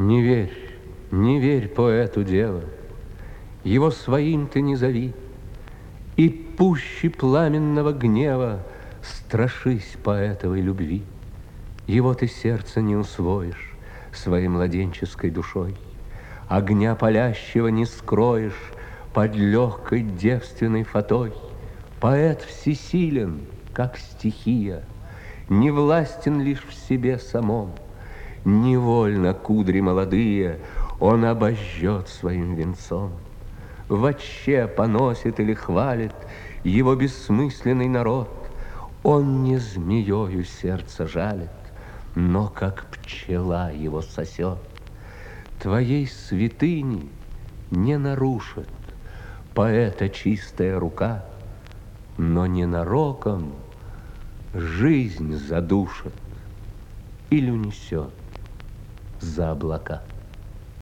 Не верь, не верь поэту, дева, его своим ты не зови, и пуще пламенного гнева страшись поэтовой любви. Его ты сердце не усвоишь своей младенческой душой, огня палящего не скроешь под легкой девственной фатой. Поэт всесилен, как стихия, не властен лишь в себе самом. Невольно кудри молодые он обожжет своим венцом. Вотще поносит или хвалит его бессмысленный народ. Он не змеёю сердце жалит, но как пчела его сосет. Твоей святыни не нарушит поэта чистая рука, но ненароком жизнь задушит или унесет за облака.